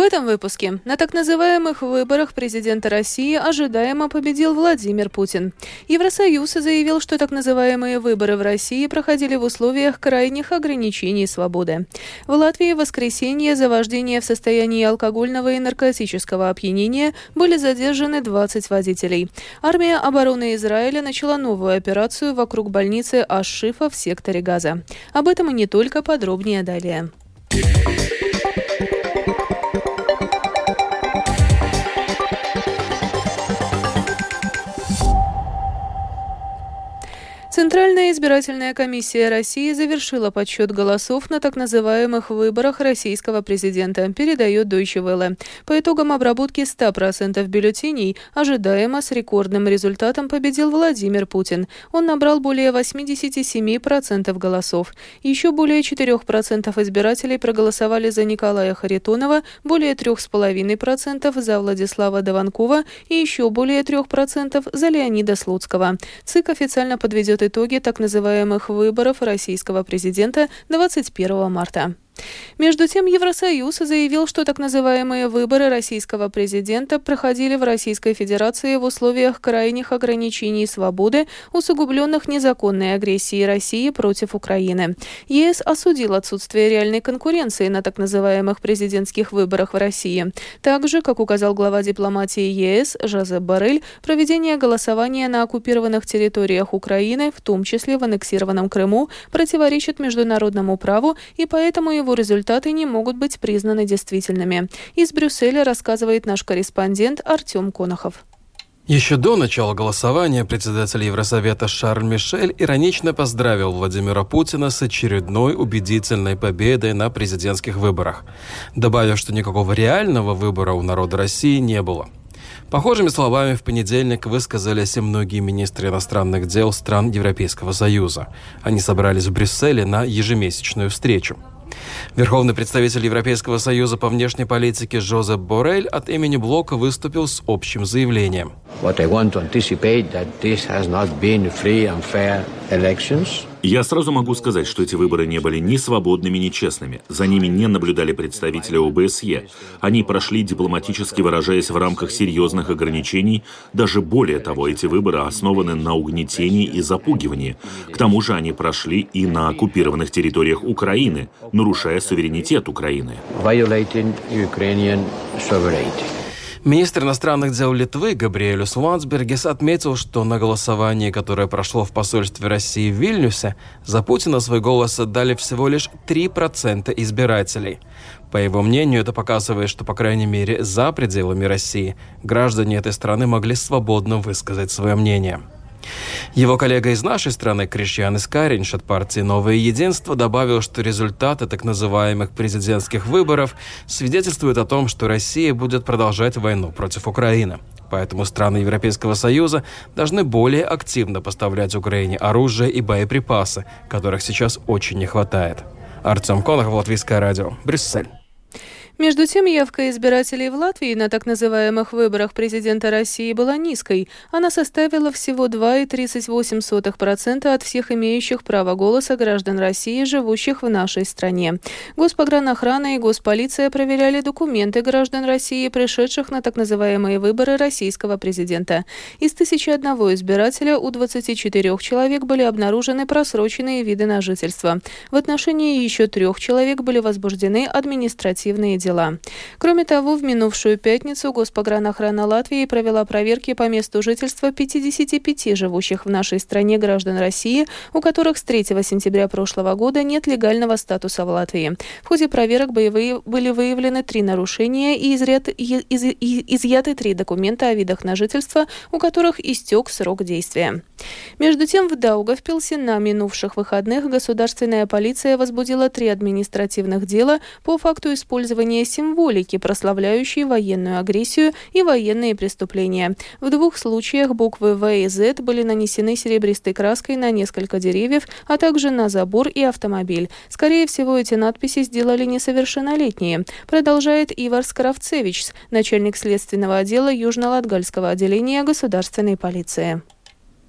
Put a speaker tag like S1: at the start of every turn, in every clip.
S1: этом выпуске. На так называемых выборах президента России ожидаемо победил Владимир Путин. Евросоюз заявил, что так называемые выборы в России проходили в условиях крайних ограничений свободы. В Латвии в воскресенье за вождение в состоянии алкогольного и наркотического опьянения были задержаны 20 водителей. Армия обороны Израиля начала новую операцию вокруг больницы Аш-Шифа в секторе Газа. Об этом и не только, подробнее далее. Центральная избирательная комиссия России завершила подсчет голосов на так называемых выборах российского президента, передает Deutsche Welle. По итогам обработки 100% бюллетеней ожидаемо с рекордным результатом победил Владимир Путин. Он набрал более 87% голосов. Еще более 4% избирателей проголосовали за Николая Харитонова, более 3,5% за Владислава Дованкова и еще более 3% за Леонида Слуцкого. ЦИК официально подведет итоги так называемых выборов российского президента 21 марта. Между тем, Евросоюз заявил, что так называемые выборы российского президента проходили в Российской Федерации в условиях крайних ограничений свободы, усугубленных незаконной агрессией России против Украины. ЕС осудил отсутствие реальной конкуренции на так называемых президентских выборах в России. Также, как указал глава дипломатии ЕС Жозеп Боррель, проведение голосования на оккупированных территориях Украины, в том числе в аннексированном Крыму, противоречит международному праву, и поэтому его результаты не могут быть признаны действительными. Из Брюсселя рассказывает наш корреспондент Артем Конохов.
S2: Еще до начала голосования председатель Евросовета Шарль Мишель иронично поздравил Владимира Путина с очередной убедительной победой на президентских выборах, добавив, что никакого реального выбора у народа России не было. Похожими словами в понедельник высказались и многие министры иностранных дел стран Европейского Союза. Они собрались в Брюсселе на ежемесячную встречу. Верховный представитель Европейского Союза по внешней политике Жозеп Боррель от имени блока выступил с общим заявлением.
S3: Я сразу могу сказать, что эти выборы не были ни свободными, ни честными. За ними не наблюдали представители ОБСЕ. Они прошли, дипломатически выражаясь, в рамках серьезных ограничений. Даже более того, эти выборы основаны на угнетении и запугивании. К тому же они прошли и на оккупированных территориях Украины, нарушая суверенитет Украины.
S2: Министр иностранных дел Литвы Габриэлюс Ландсбергис отметил, что на голосовании, которое прошло в посольстве России в Вильнюсе, за Путина свой голос отдали всего лишь 3% избирателей. По его мнению, это показывает, что, по крайней мере, за пределами России граждане этой страны могли свободно высказать свое мнение. Его коллега из нашей страны Кришьянис Кариньш от партии «Новое единство» добавил, что результаты так называемых президентских выборов свидетельствуют о том, что Россия будет продолжать войну против Украины. Поэтому страны Европейского Союза должны более активно поставлять Украине оружие и боеприпасы, которых сейчас очень не хватает. Артем Конохов, Латвийское радио, Брюссель.
S1: Между тем, явка избирателей в Латвии на так называемых выборах президента России была низкой. Она составила всего 2,38% от всех имеющих право голоса граждан России, живущих в нашей стране. Госпогранохрана и госполиция проверяли документы граждан России, пришедших на так называемые выборы российского президента. Из 1001 избирателя у 24 человек были обнаружены просроченные виды на жительство. В отношении еще 3 человек были возбуждены административные дела. Кроме того, в минувшую пятницу Госпогранохрана Латвии провела проверки по месту жительства 55 живущих в нашей стране граждан России, у которых с 3 сентября прошлого года нет легального статуса в Латвии. В ходе проверок были выявлены 3 нарушения и изъяты 3 документа о видах на жительство, у которых истек срок действия. Между тем, в Даугавпилсе на минувших выходных государственная полиция возбудила 3 административных дела по факту использования символики, прославляющей военную агрессию и военные преступления. В 2 случаях буквы В и З были нанесены серебристой краской на несколько деревьев, а также на забор и автомобиль. Скорее всего, эти надписи сделали несовершеннолетние, продолжает Ивар Скаравцевич, начальник следственного отдела Южно-Латгальского отделения государственной полиции.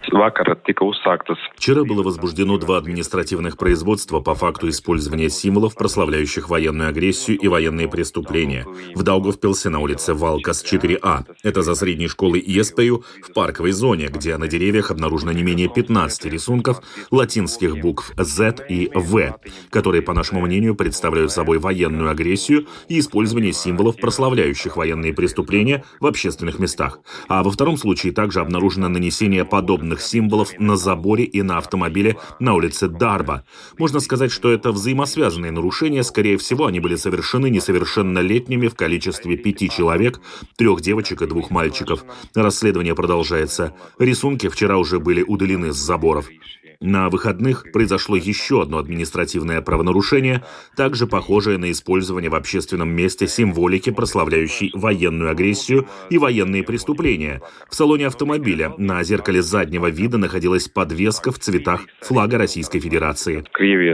S3: Вчера было возбуждено 2 административных производства по факту использования символов, прославляющих военную агрессию и военные преступления. В Даугавпилсе на улице Валкас 4А. Это за средней школой ИСПЮ в парковой зоне, где на деревьях обнаружено не менее 15 рисунков латинских букв Z и V, которые, по нашему мнению, представляют собой военную агрессию и использование символов, прославляющих военные преступления в общественных местах. А во втором случае также обнаружено нанесение подобных символов на заборе и на автомобиле на улице Дарба. Можно сказать, что это взаимосвязанные нарушения. Скорее всего, они были совершены несовершеннолетними в количестве 5 человек, 3 девочек и 2 мальчиков. Расследование продолжается. Рисунки вчера уже были удалены с заборов. На выходных произошло еще одно административное правонарушение, также похожее на использование в общественном месте символики, прославляющей военную агрессию и военные преступления. В салоне автомобиля на зеркале заднего вида находилась подвеска в цветах флага Российской Федерации.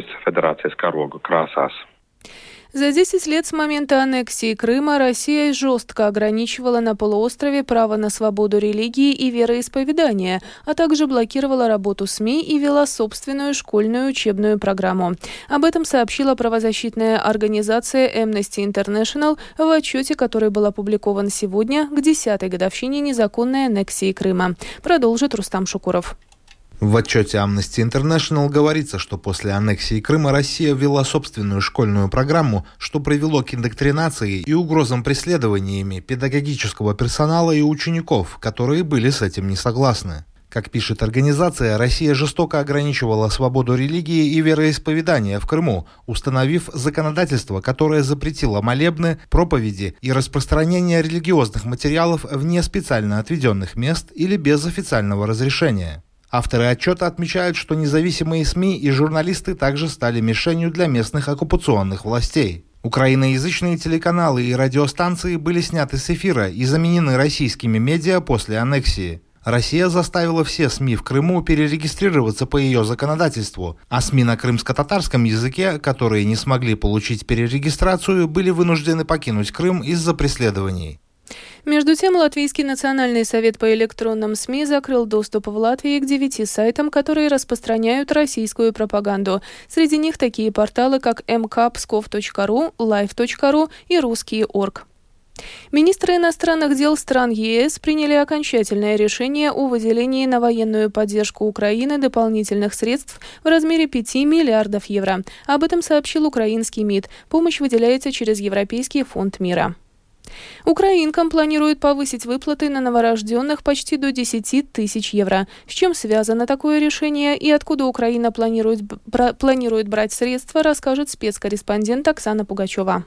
S1: За 10 лет с момента аннексии Крыма Россия жестко ограничивала на полуострове право на свободу религии и вероисповедания, а также блокировала работу СМИ и вела собственную школьную учебную программу. Об этом сообщила правозащитная организация Amnesty International в отчете, который был опубликован сегодня к 10-й годовщине незаконной аннексии Крыма. Продолжит Рустам Шукуров.
S4: В отчете Amnesty International говорится, что после аннексии Крыма Россия ввела собственную школьную программу, что привело к индоктринации и угрозам преследованиями педагогического персонала и учеников, которые были с этим не согласны. Как пишет организация, Россия жестоко ограничивала свободу религии и вероисповедания в Крыму, установив законодательство, которое запретило молебны, проповеди и распространение религиозных материалов вне специально отведенных мест или без официального разрешения. Авторы отчета отмечают, что независимые СМИ и журналисты также стали мишенью для местных оккупационных властей. Украиноязычные телеканалы и радиостанции были сняты с эфира и заменены российскими медиа после аннексии. Россия заставила все СМИ в Крыму перерегистрироваться по ее законодательству, а СМИ на крымско-татарском языке, которые не смогли получить перерегистрацию, были вынуждены покинуть Крым из-за преследований.
S1: Между тем, Латвийский национальный совет по электронным СМИ закрыл доступ в Латвии к 9 сайтам, которые распространяют российскую пропаганду. Среди них такие порталы, как mkpskov.ru, live.ru и Русские.орг. Министры иностранных дел стран ЕС приняли окончательное решение о выделении на военную поддержку Украины дополнительных средств в размере 5 миллиардов евро. Об этом сообщил украинский МИД. Помощь выделяется через Европейский фонд мира. Украинкам планируют повысить выплаты на новорожденных почти до 10 тысяч евро. С чем связано такое решение и откуда Украина планирует брать средства, расскажет спецкорреспондент Оксана Пугачева.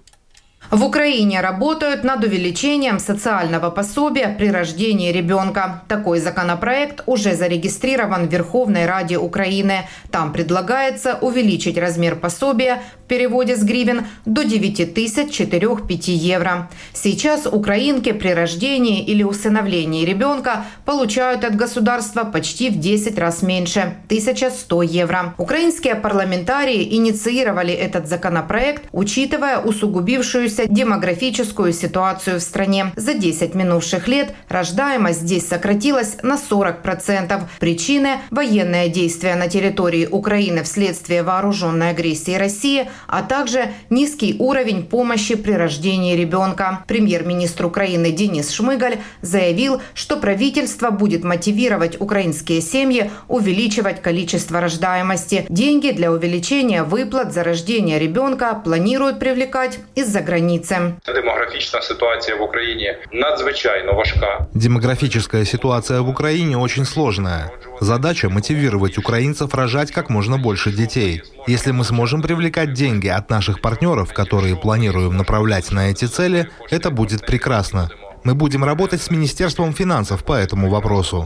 S5: В Украине работают над увеличением социального пособия при рождении ребенка. Такой законопроект уже зарегистрирован в Верховной Раде Украины. Там предлагается увеличить размер пособия в переводе с гривен до 9045 евро. Сейчас украинки при рождении или усыновлении ребенка получают от государства почти в 10 раз меньше – 1100 евро. Украинские парламентарии инициировали этот законопроект, учитывая усугубившуюся демографическую ситуацию в стране. За 10 минувших лет рождаемость здесь сократилась на 40%. Причины – военные действия на территории Украины вследствие вооруженной агрессии России, а также низкий уровень помощи при рождении ребенка. Премьер-министр Украины Денис Шмыгаль заявил, что правительство будет мотивировать украинские семьи увеличивать количество рождаемости. Деньги для увеличения выплат за рождение ребенка планируют привлекать из-за границы.
S6: Демографічна ситуация в Украине надзвичайно важка.
S4: Демографическая ситуация в Украине очень сложная. Задача – мотивировать украинцев рожать как можно больше детей. Если мы сможем привлекать деньги от наших партнеров, которые планируем направлять на эти цели, это будет прекрасно. Мы будем работать с Министерством финансов по этому вопросу.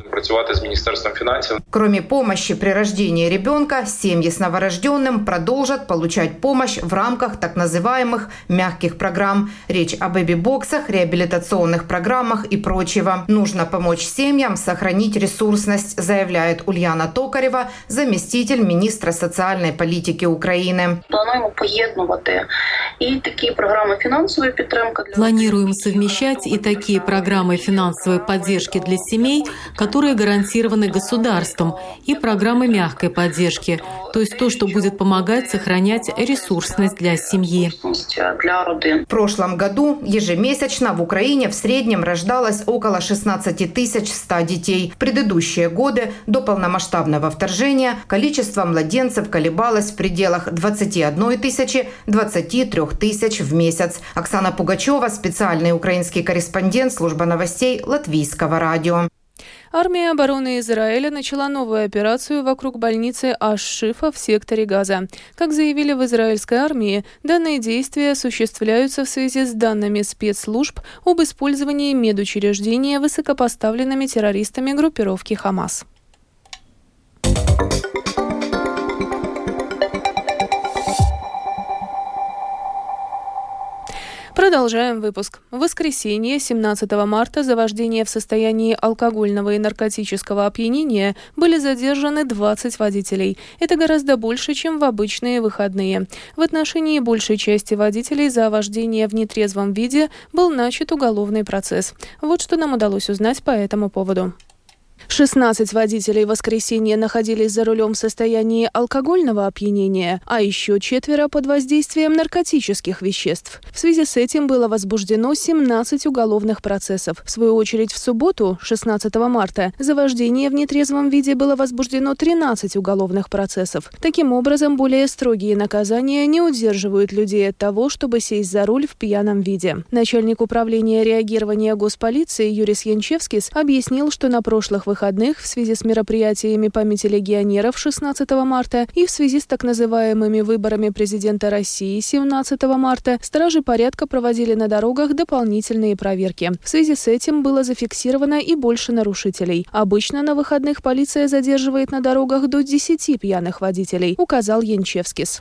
S5: Кроме помощи при рождении ребенка, семьи с новорожденным продолжат получать помощь в рамках так называемых мягких программ. Речь о бэби-боксах, реабилитационных программах и прочего. Нужно помочь семьям сохранить ресурсность, заявляет Ульяна Токарева, заместитель министра социальной политики Украины.
S7: Планируем совмещать и такие такие программы финансовой поддержки для семей, которые гарантированы государством, и программы мягкой поддержки, то есть то, что будет помогать сохранять ресурсность для семьи.
S5: В прошлом году ежемесячно в Украине в среднем рождалось около 16 100 детей. В предыдущие годы до полномасштабного вторжения количество младенцев колебалось в пределах 21 тысячи – 23 тысяч в месяц. Оксана Пугачева, специальный украинский корреспондент, служба новостей Латвийского радио.
S1: Армия обороны Израиля начала новую операцию вокруг больницы Аш-Шифа в секторе Газа. Как заявили в израильской армии, данные действия осуществляются в связи с данными спецслужб об использовании медучреждения высокопоставленными террористами группировки «Хамас». Продолжаем выпуск. В воскресенье, 17 марта, за вождение в состоянии алкогольного и наркотического опьянения были задержаны 20 водителей. Это гораздо больше, чем в обычные выходные. В отношении большей части водителей за вождение в нетрезвом виде был начат уголовный процесс. Вот что нам удалось узнать по этому поводу. 16 водителей в воскресенье находились за рулем в состоянии алкогольного опьянения, а еще 4 под воздействием наркотических веществ. В связи с этим было возбуждено 17 уголовных процессов. В свою очередь, в субботу, 16 марта, за вождение в нетрезвом виде было возбуждено 13 уголовных процессов. Таким образом, более строгие наказания не удерживают людей от того, чтобы сесть за руль в пьяном виде. Начальник управления реагирования госполиции Юрис Янчевскис объяснил, что на прошлых выходных в связи с мероприятиями памяти легионеров 16 марта и в связи с так называемыми выборами президента России 17 марта стражи порядка проводили на дорогах дополнительные проверки. В связи с этим было зафиксировано и больше нарушителей. Обычно на выходных полиция задерживает на дорогах до 10 пьяных водителей, указал Янчевскис.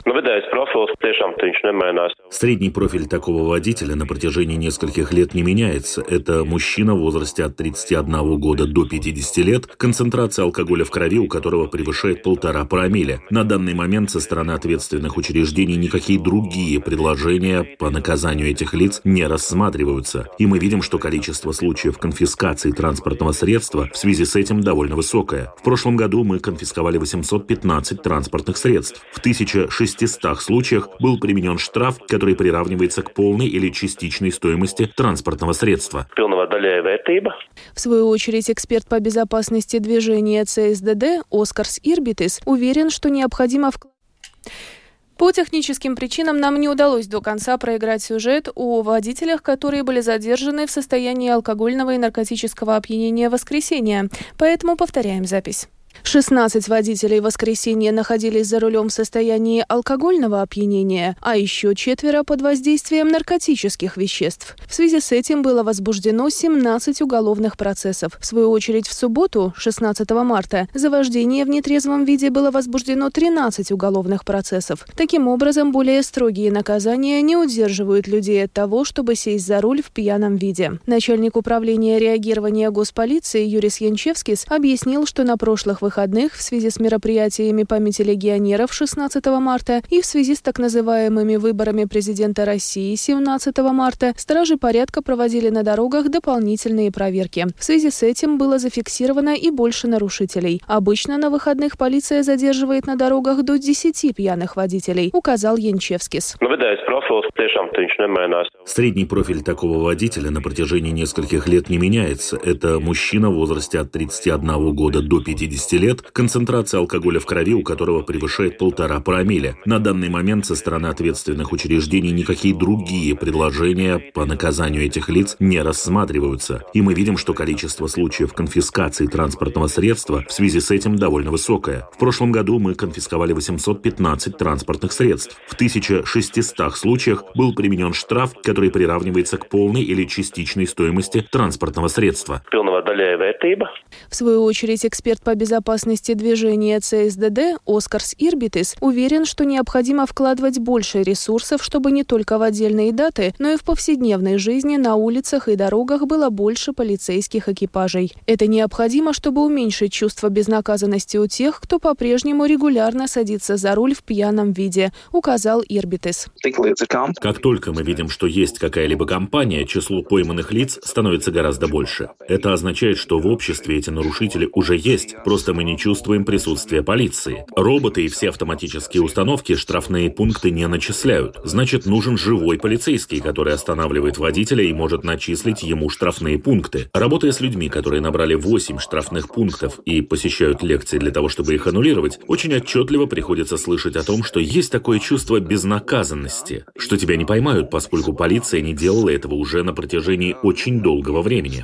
S3: Средний профиль такого водителя на протяжении нескольких лет не меняется. Это мужчина в возрасте от 31 года до 50 лет, концентрация алкоголя в крови у которого превышает 1,5 промилле. На данный момент со стороны ответственных учреждений никакие другие предложения по наказанию этих лиц не рассматриваются. И мы видим, что количество случаев конфискации транспортного средства в связи с этим довольно высокое. В прошлом году мы конфисковали 815 транспортных средств. В 1600 случаях был применен штраф, который приравнивается к полной или частичной стоимости транспортного средства.
S1: В свою очередь, эксперт по безопасности движения ЦСДД Оскарс Ирбитис уверен, что необходимо По техническим причинам нам не удалось до конца проиграть сюжет о водителях, которые были задержаны в состоянии алкогольного и наркотического опьянения в воскресенье. Поэтому повторяем запись. 16 водителей в воскресенье находились за рулем в состоянии алкогольного опьянения, а еще 4 под воздействием наркотических веществ. В связи с этим было возбуждено 17 уголовных процессов. В свою очередь, в субботу, 16 марта, за вождение в нетрезвом виде было возбуждено 13 уголовных процессов. Таким образом, более строгие наказания не удерживают людей от того, чтобы сесть за руль в пьяном виде. Начальник управления реагирования госполиции Юрис Янчевскис объяснил, что на прошлых выходных в связи с мероприятиями памяти легионеров 16 марта и в связи с так называемыми выборами президента России 17 марта стражи порядка проводили на дорогах дополнительные проверки. В связи с этим было зафиксировано и больше нарушителей. Обычно на выходных полиция задерживает на дорогах до 10 пьяных водителей, указал Янчевскис.
S3: Средний профиль такого водителя на протяжении нескольких лет не меняется. Это мужчина в возрасте от 31 года до 50 лет, концентрация алкоголя в крови у которого превышает 1,5 промилле. На данный момент со стороны ответственных учреждений никакие другие предложения по наказанию этих лиц не рассматриваются. И мы видим, что количество случаев конфискации транспортного средства в связи с этим довольно высокое. В прошлом году мы конфисковали 815 транспортных средств. В 1600 случаях был применен штраф, который приравнивается к полной или частичной стоимости транспортного средства.
S1: В свою очередь, эксперт по безопасности движения ЦСДД Оскарс Ирбитис уверен, что необходимо вкладывать больше ресурсов, чтобы не только в отдельные даты, но и в повседневной жизни на улицах и дорогах было больше полицейских экипажей. Это необходимо, чтобы уменьшить чувство безнаказанности у тех, кто по-прежнему регулярно садится за руль в пьяном виде, указал Ирбитис.
S3: Как только мы видим, что есть какая-либо компания, число пойманных лиц становится гораздо больше. Это означает, что в обществе эти нарушители уже есть, просто мы не чувствуем присутствия полиции. Роботы и все автоматические установки штрафные пункты не начисляют. Значит, нужен живой полицейский, который останавливает водителя и может начислить ему штрафные пункты. Работая с людьми, которые набрали 8 штрафных пунктов и посещают лекции для того, чтобы их аннулировать, очень отчетливо приходится слышать о том, что есть такое чувство безнаказанности, что тебя не поймают, поскольку полиция не делала этого уже на протяжении очень долгого времени.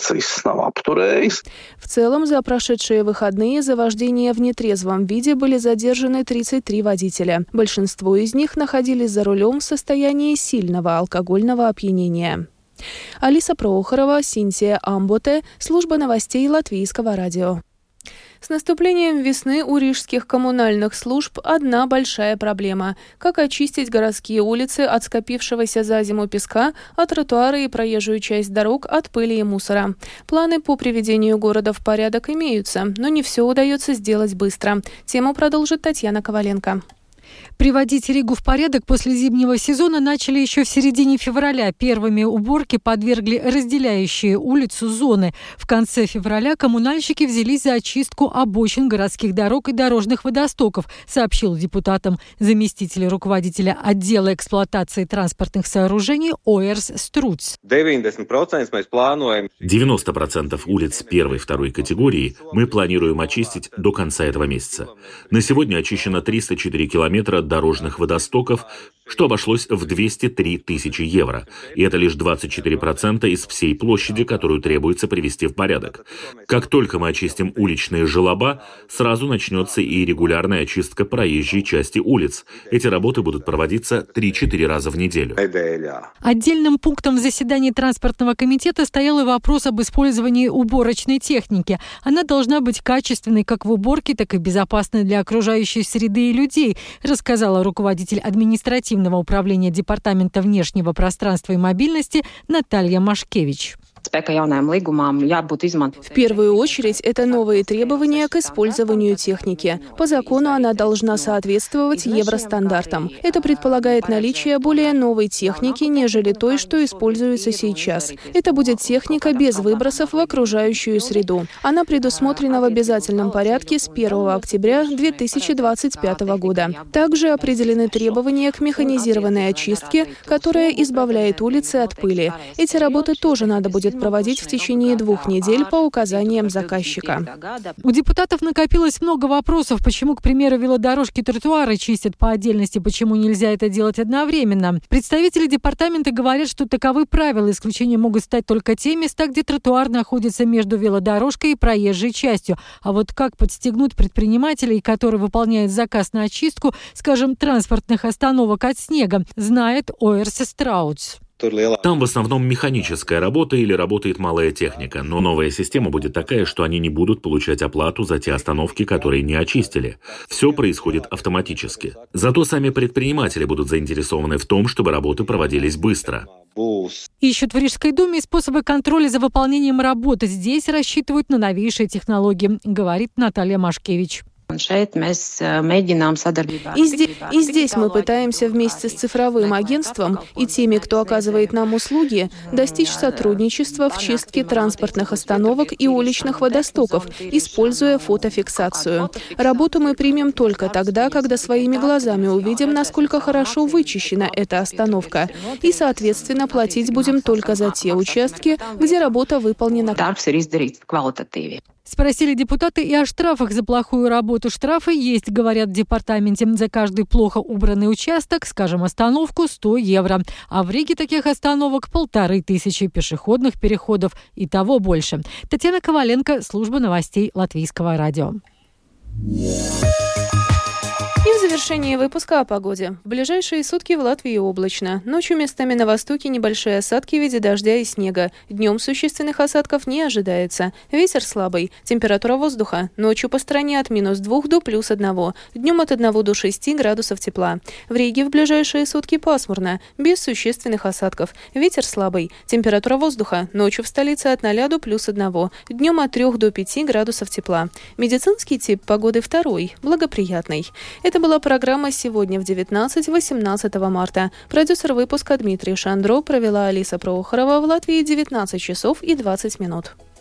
S1: В целом, за прошедшие выходные за вождение в нетрезвом виде были задержаны 33 водителя. Большинство из них находились за рулем в состоянии сильного алкогольного опьянения. Алиса Прохорова, Синтия Амботе, служба новостей Латвийского радио. С наступлением весны у рижских коммунальных служб одна большая проблема – как очистить городские улицы от скопившегося за зиму песка, а тротуары и проезжую часть дорог от пыли и мусора. Планы по приведению города в порядок имеются, но не все удается сделать быстро. Тему продолжит Татьяна Коваленко.
S8: Приводить Ригу в порядок после зимнего сезона начали еще в середине февраля. Первыми уборки подвергли разделяющие улицу зоны. В конце февраля коммунальщики взялись за очистку обочин городских дорог и дорожных водостоков, сообщил депутатам заместитель руководителя отдела эксплуатации транспортных сооружений Оерс Струц.
S3: 90% улиц первой и второй категории мы планируем очистить до конца этого месяца. На сегодня очищено 304 километра дорожных водостоков, что обошлось в 203 тысячи евро. И это лишь 24% из всей площади, которую требуется привести в порядок. Как только мы очистим уличные желоба, сразу начнется и регулярная очистка проезжей части улиц. Эти работы будут проводиться 3-4 раза в неделю.
S8: Отдельным пунктом в заседании транспортного комитета стоял и вопрос об использовании уборочной техники. Она должна быть качественной как в уборке, так и безопасной для окружающей среды и людей, рассказала руководитель административного управления Департамента внешнего пространства и мобильности Наталья Машкевич.
S1: В первую очередь, это новые требования к использованию техники. По закону она должна соответствовать евростандартам. Это предполагает наличие более новой техники, нежели той, что используется сейчас. Это будет техника без выбросов в окружающую среду. Она предусмотрена в обязательном порядке с 1 октября 2025 года. Также определены требования к механизированной очистке, которая избавляет улицы от пыли. Эти работы тоже надо будет проводить в течение 2 недель по указаниям заказчика.
S8: У депутатов накопилось много вопросов, почему, к примеру, велодорожки и тротуары чистят по отдельности, почему нельзя это делать одновременно. Представители департамента говорят, что таковы правила. Исключением могут стать только те места, где тротуар находится между велодорожкой и проезжей частью. А вот как подстегнуть предпринимателей, которые выполняют заказ на очистку, скажем, транспортных остановок от снега, знает Оерс Струц.
S3: Там в основном механическая работа или работает малая техника, но новая система будет такая, что они не будут получать оплату за те остановки, которые не очистили. Все происходит автоматически. Зато сами предприниматели будут заинтересованы в том, чтобы работы проводились быстро.
S8: Ищут в Рижской думе способы контроля за выполнением работы. Здесь рассчитывают на новейшие технологии, говорит Наталья Машкевич.
S1: И здесь мы пытаемся вместе с цифровым агентством и теми, кто оказывает нам услуги, достичь сотрудничества в чистке транспортных остановок и уличных водостоков, используя фотофиксацию. Работу мы примем только тогда, когда своими глазами увидим, насколько хорошо вычищена эта остановка. И, соответственно, платить будем только за те участки, где работа выполнена.
S8: Спросили депутаты и о штрафах за плохую работу. Штрафы есть, говорят в департаменте. За каждый плохо убранный участок, скажем, остановку, 100 евро. А в Риге таких остановок 1500, пешеходных переходов и того больше. Татьяна Коваленко, служба новостей Латвийского радио.
S1: И в завершении выпуска о погоде. В ближайшие сутки в Латвии облачно. Ночью местами на востоке небольшие осадки в виде дождя и снега. Днем существенных осадков не ожидается. Ветер слабый. Температура воздуха. Ночью по стране от -2 до +1. Днем от 1 до 6 градусов тепла. В Риге в ближайшие сутки пасмурно. Без существенных осадков. Ветер слабый. Температура воздуха. Ночью в столице от 0 до +1. Днем от 3 до 5 градусов тепла. Медицинский тип погоды 2. Благоприятный. Это была программа программа сегодня в 19-18 марта. Продюсер выпуска Дмитрий Шандро, провела Алиса Прохорова. В Латвии 19 часов и 20 минут.